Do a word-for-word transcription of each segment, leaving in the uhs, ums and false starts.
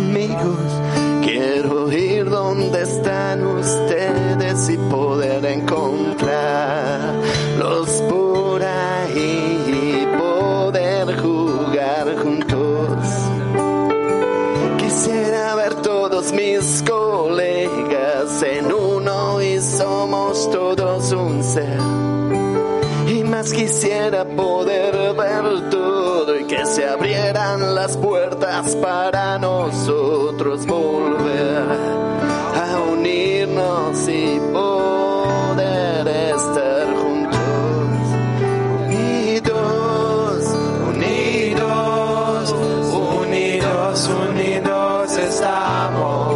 amigos. Quiero ir donde están ustedes y poder encontrarlos por ahí y poder jugar juntos. Quisiera ver todos mis colegas en uno y somos todos un ser. Y más quisiera poder ver todo y que se abrieran las puertas para nosotros volver a unirnos y poder estar juntos, unidos, unidos, unidos, unidos estamos.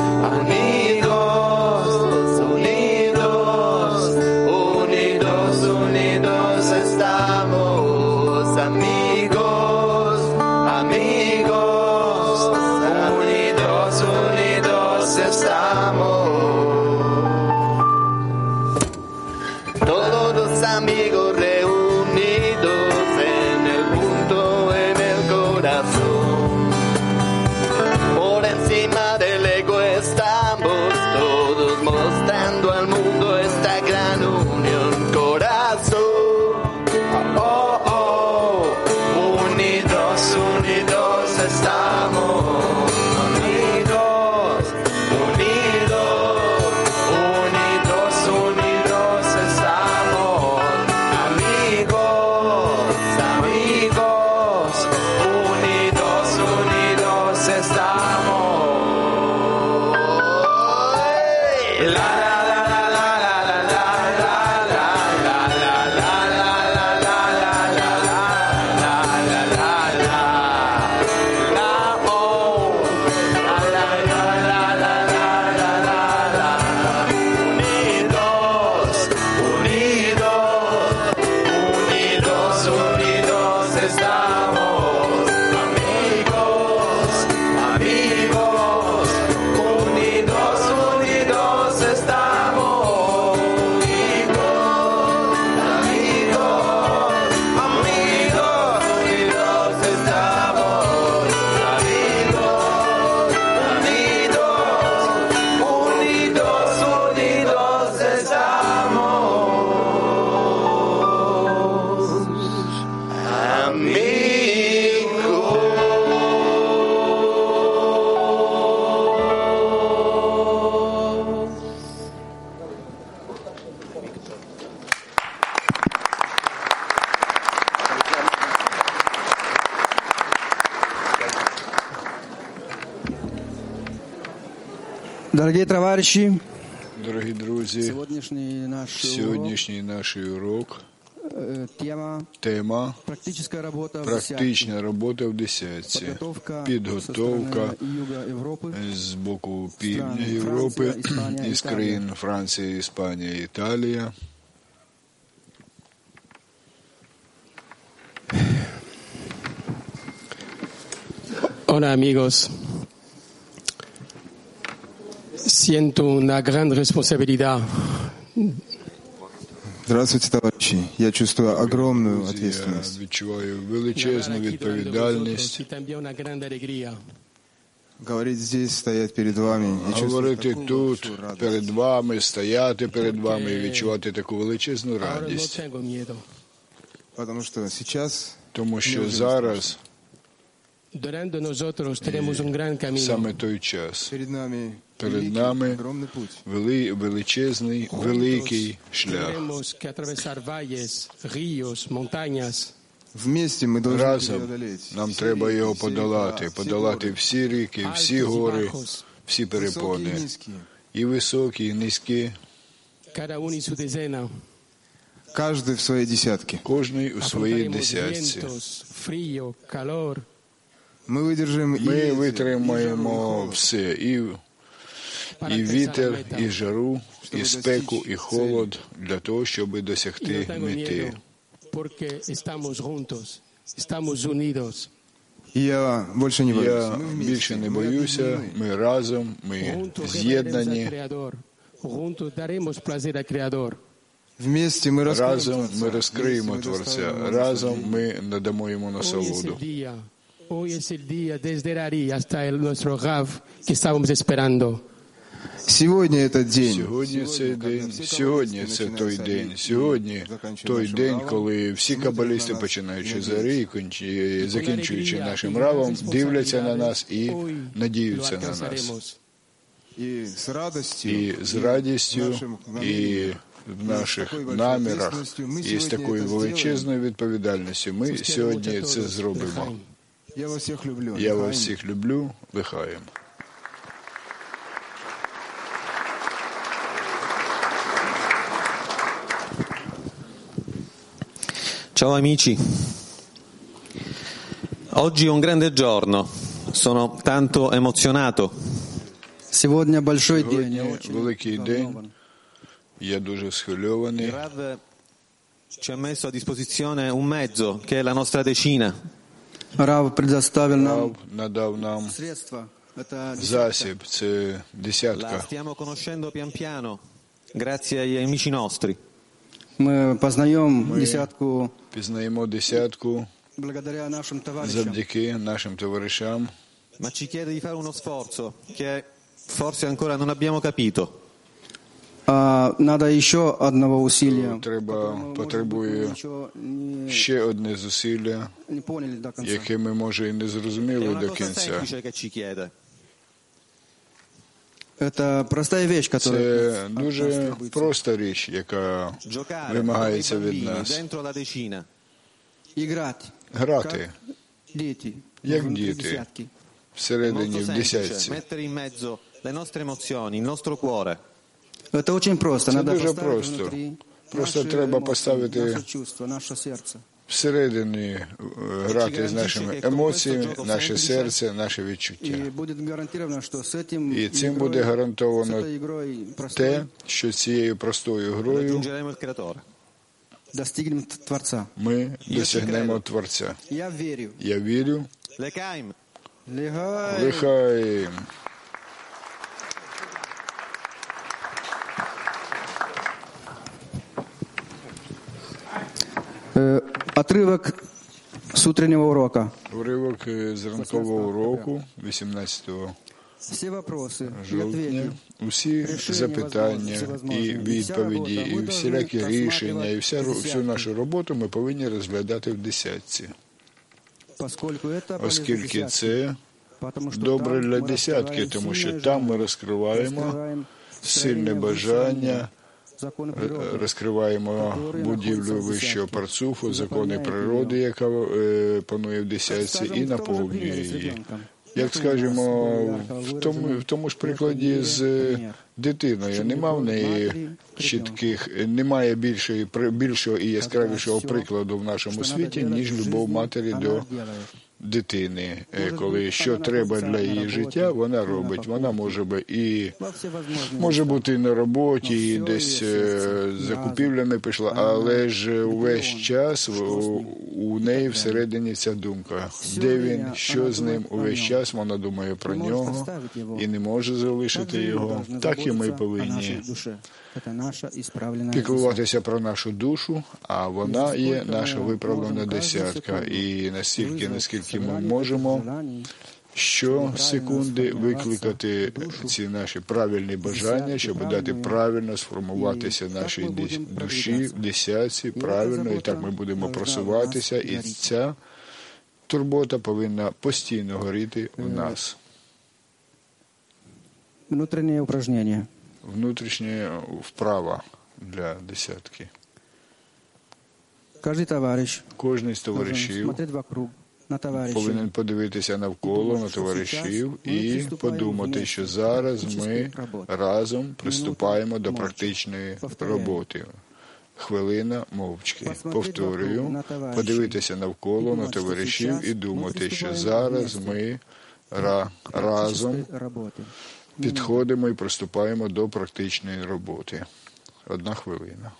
Amigos reunidos en el punto, en el corazón. Por encima del ego estamos todos mostrando al mundo esta gran unión. Corazón, oh, oh, unidos, unidos estamos. Unidos, unidos, unidos, unidos estamos. Дорогі товариші, дорогі друзі, сьогоднішній наш сьогоднішній наш урок, тема, тема практична робота, практична робота в десятці, підготовка з боку Півдня Європи, із країн Франція, Іспанія, Італія. Hola amigos, siento una gran responsabilidad. Здравствуйте, товарищи. Я чувствую огромную ответственность. Я відчуваю величезну відповідальність. Говорить здесь, стоять перед вами. Говорити тут, перед вами, стояти перед вами і відчувати таку величезну радість. Потому что сейчас, тому що зараз саме той час. Перед нами, перед нами вели, величезний, великий шлях. Вместе ми должны Разом нам треба його подолати, подолати всі ріки, всі гори, всі перепони, і високі, і низькі. Каждый в своей десятке. Кожний у своїй десятці. Ми видержимо, Ми витримаємо все, і, і вітер, і жару, і спеку, і холод, для того, щоб досягти мети. Я більше не боюся. Я більше не боюся, ми разом, ми з'єднані. Разом ми розкриємо Творця, разом ми надамо йому насолоду. Hoy es el día desde Rari hasta el, nuestro Rav que estábamos esperando. Сегодня этот день. Сьогодні цей день, сьогодні це той день, сьогодні той день, коли всі кабалісти, починаючи з Арі і кончі- закінчуючи нашим равом, дивляться на нас і надіються на нас. И с радостью, І з радістю, і в наших намірах, і з такою величезною відповідальністю ми сьогодні це зробимо. я вас всех люблю. Я вас всіх люблю, Лихаєм. Ciao amici, oggi è un grande giorno, sono tanto emozionato. Сегодня большой день. Сьогодні Я очень великий день, взволнован. я дуже схвильований. Rav ci ha messo a disposizione un mezzo che è la nostra decina. Рав предоставил нам Рав надав нам средства. Это десятка. засіб, це La десятка. stiamo conoscendo pian piano, grazie agli amici nostri. Мы познаем десятку Пізнаємо десятку благодаря нашим товарищам. завдяки нашим товаришам. Ma ci chiede di fare uno sforzo che forse ancora non abbiamo capito. А, надо еще одного усилия. Треба, которое мы, может быть, потребує ничего не, ще одне зусилля, не поняли до конца. яке ми, може, і не È зрозуміли una до cosa кінця. semplice che ci chiede. Это простая вещь, которая Це от дуже нас требуется. проста річ, яка Giocare con i вимагається від bambini нас. dentro la decina. Играть, Грати дети, Як внутри діти. десятки. È всередині molto в semplice десятці. mettere in mezzo le nostre emozioni, il nostro cuore. Это очень просто. Це Надо дуже поставить просто. внутри Просто наши треба эмоции, поставити наше чувство, наше сердце. Всередині е, грати з нашими емоціями, наше серце, наше відчуття. И будет гарантировано, что с этим І цим игрой, буде с гарантовано этой игрой простой те, що цією простою грою Raggiungeremo il creatore. достигнем Творца. ми досягнемо Творця. Я верю. Я вірю. L'Ekaim. Легай. Лихай. Э, Отрывок с утреннего урока. Уривок е, з ранкового уроку вісімнадцятого Все вопросы и жовтня. ответы. Усі запитання і відповіді, і всілякі рішення, і вся, ру- всю нашу роботу ми повинні розглядати в десятці. Поскольку это полезно Оскільки десятке, це потому что добре там для мы десятки, раскрываем тому що сильное там ми желание, розкриваємо раскрываем сильне строение бажання, законы р- природы. розкриваємо будівлю вищого парцуфу, закони природи, яка е, панує в десятці, і наповнює її. Як скажемо, в тому, в тому ж прикладі з е, дитиною, нема в неї чітких, немає більшої, при- більшого і яскравішого прикладу в нашому світі, ніж любов матері до дитини. Е, Коли що треба для її життя, вона робить. Вона може би і може бути і на роботі, і десь е, за купівлями пішла, але ж увесь час у, у неї всередині ця думка. Де він, що з ним, увесь час вона думає про нього і не може залишити його. Так і ми повинні піклуватися про нашу душу, а вона є наша виправлена десятка. І настільки, наскільки ми можемо, щосекунди викликати ці наші правильні бажання, щоб дати правильно сформуватися нашій душі в десятці, правильно, і так ми будемо просуватися, і ця турбота повинна постійно горіти у нас. Внутреннее упражнение. Внутрішня вправа для десятки. Каждый товарищ Кожний з должен товаришів смотреть вокруг на товарищей. повинен подивитися навколо на товаришів і подумати, що зараз ми разом приступаємо до практичної роботи. Хвилина мовчки. Повторюю, подивитися навколо на товаришів і думати, що зараз ми ра- разом Работы. підходимо і приступаємо до практичної роботи. Одна хвилина.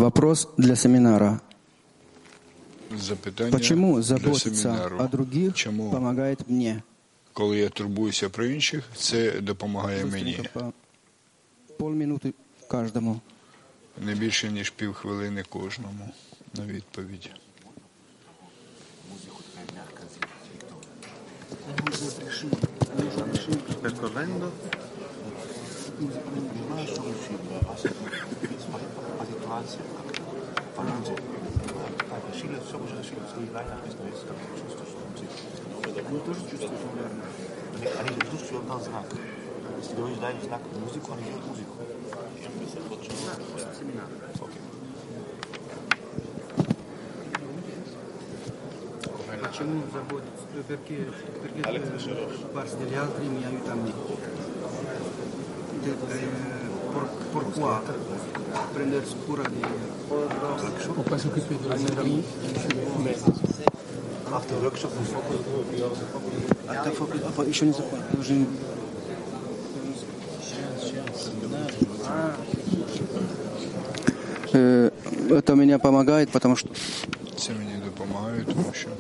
Вопрос для семинара. Запитання Почему для заботиться семінару. о других Чому, помогает мне? коли я турбуюся про інших, це допомагає мені? Быстренько по полминуты каждому. Не більше, ніж півхвилини кожному на відповідь. Они ждут, что я дал знак. Если говоришь, дай знак музыку, они делают музыку. Почему заботиться? Perché, perché parti degli altri mi aiutano? Por, pourquoi prendere cura di... Автоворкшоп. А еще не закончил. Уже... Э, Это меня помогает, потому что... Це мені допомагає, тому що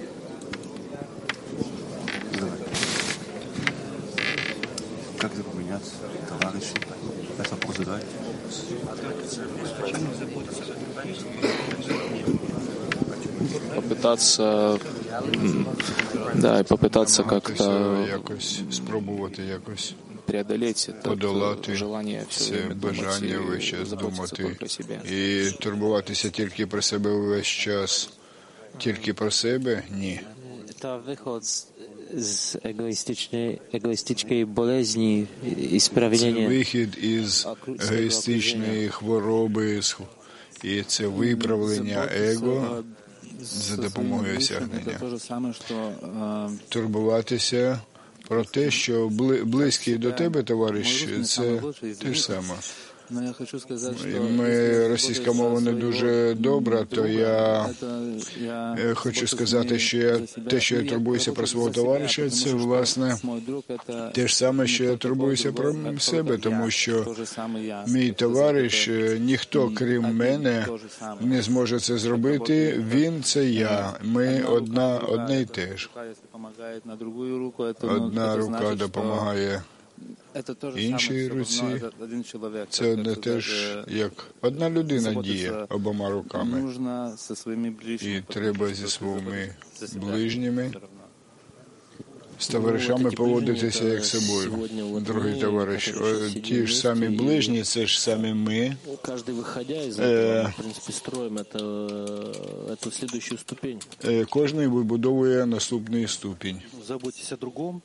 Как запоминаться, товарищи, это позадать. Попытаться, м, да, и попытаться намагатися как-то якось спробувати якось преодолеть это подолати желание все це время думать бажання и весь час заботиться думати только о себе. і турбуватися тільки про себе увесь час, тільки про себе? Ні. To wychod z, z egoistycznej, egoistycznej bolezni i Це sprawienie вихід із егоїстичної хвороби з- і це виправлення его за допомогою осягнення. То же самое, что э, Турбуватися про те, що бли- близький до тебе товариш, це те ж саме. но я хочу сказать, І что ми, російська мова не дуже добра, то я это я е, хочу сказати, що я те, що я турбуюся про свого товариша, це власне мой друг это те ж саме, що я турбуюся про себе, тому що мій товариш, е, ніхто крім мене не зможе це зробити. Він це я. Ми одна, одне й те ж. помогает на другую руку, это, ну, Одна это рука значит, что допомагає это то же іншій самое, что руці. одно- это один человек. Це Это одне даже те ж, як одна людина діє заботиться обома руками. нужно со своими ближними. І треба зі своїми ближніми, Ну, з товаришами поводитися як собою. Дорогий товариш, О, ті ж самі ближні, це ж самі ми. каждый выходя из Э, этого, мы, в принципе, строим это, эту следующую ступень. Е, Кожний вибудовує наступний ступінь. Заботьтесь о другом.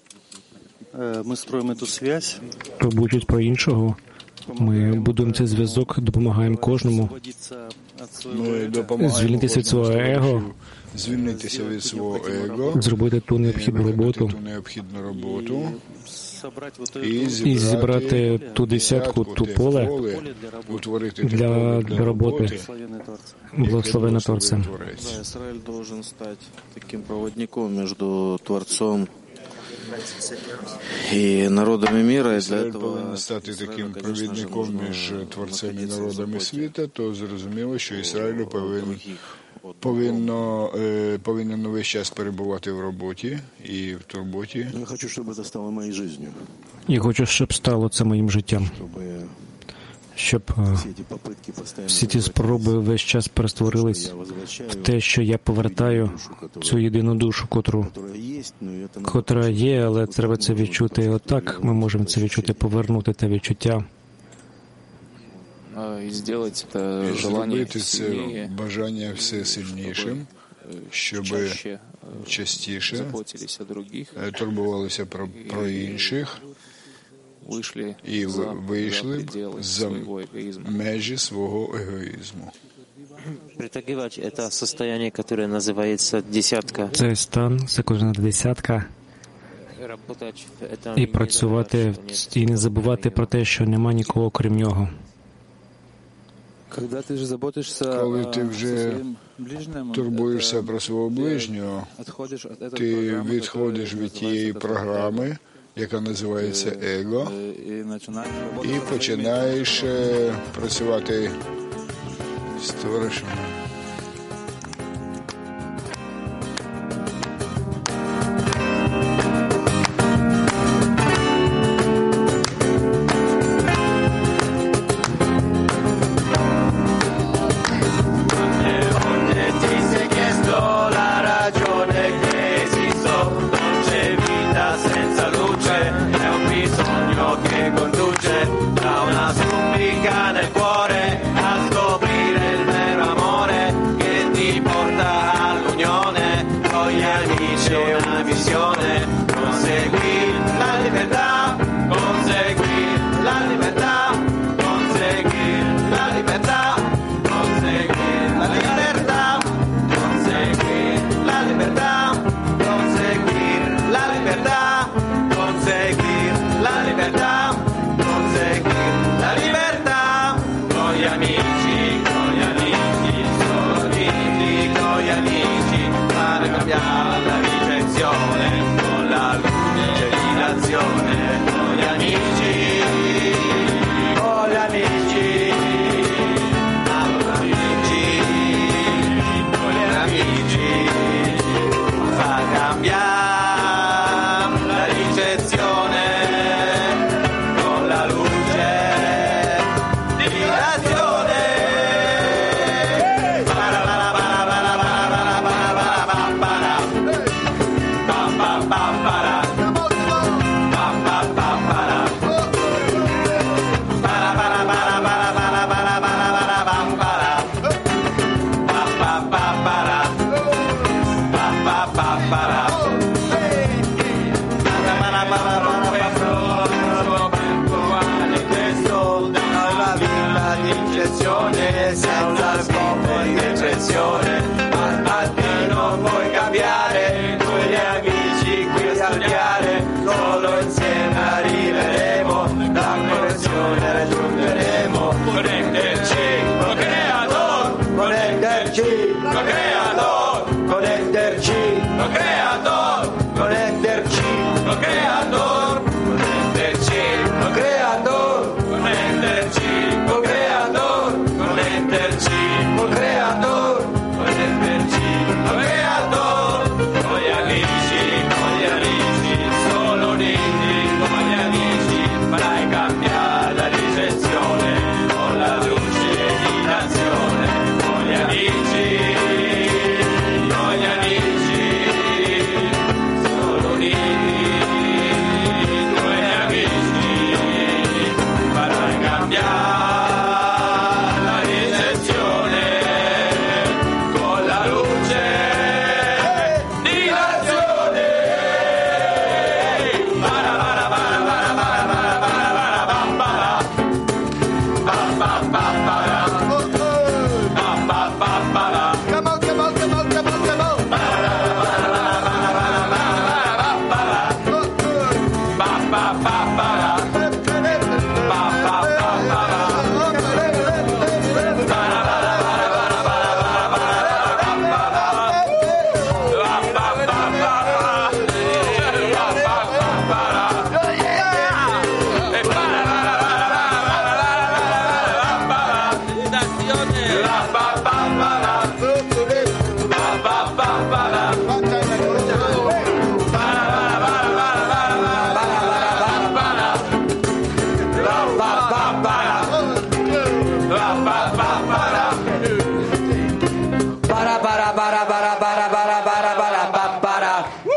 Э, Мы строим эту связь. Турбуючись про іншого, ми будуємо цей зв'язок, допомагаємо кожному Освободиться от своего Ми эго. допомагаємо Звільнитися від кожному свого его. товаришу звільнитися від свого его, зробити ту необхідну виконати роботу ту необхідну роботу Собрать вот і эту і зібрати ту десятку, ту те поле поле для работы. утворити те для, поле для роботи. Благословенный Творца. Благословена Творцем. Творець. Да, Израиль должен стать таким проводником между Творцом и народами мира. И для Ізраїль этого повинен стати таким провідником між творцем і народами світу, то зрозуміло, що Ізраїлю повинен повинно е, повинен весь час перебувати в роботі і в турботі. Я хочу, чтобы это стало моей жизнью, І хочу, щоб стало це моїм життям, чтобы щоб е, все эти попытки постоянно всі ті спроби весь час перестворились я возвращаю, в те, що я повертаю цю єдину душу, котру, которая есть, но это надо котра є, але треба це відчути. І отак ми можемо це відчути, повернути те відчуття. А, и сделать это І желание зробити це сильнее, бажання все сильнішим, щоб чаще э, частіше заботились о других, е, турбувалися про, про інших вышли і за, в- вийшли за б пределы за своего эгоизма. межі свого егоїзму. Притягивать это состояние, которое называется десятка. Цей стан, це кожна десятка, Работать в этом і мире, працювати, что нет і не забувати про те, що нема нікого крім нього. Когда ты же заботишься Коли о ти вже своим ближнем, турбуєшся это про свого ближнього, отходишь от этой ти программы, відходиш которая від тієї называется програми, яка називається его, э, и начинаешь і работать со своими починаєш е, працювати з товаришами.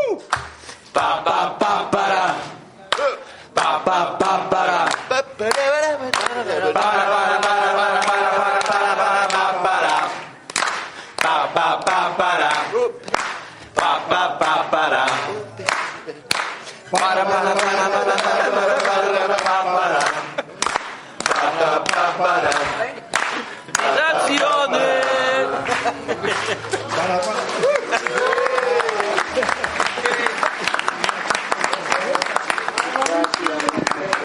Ba ba ba ba da. Ba ba ba ba da.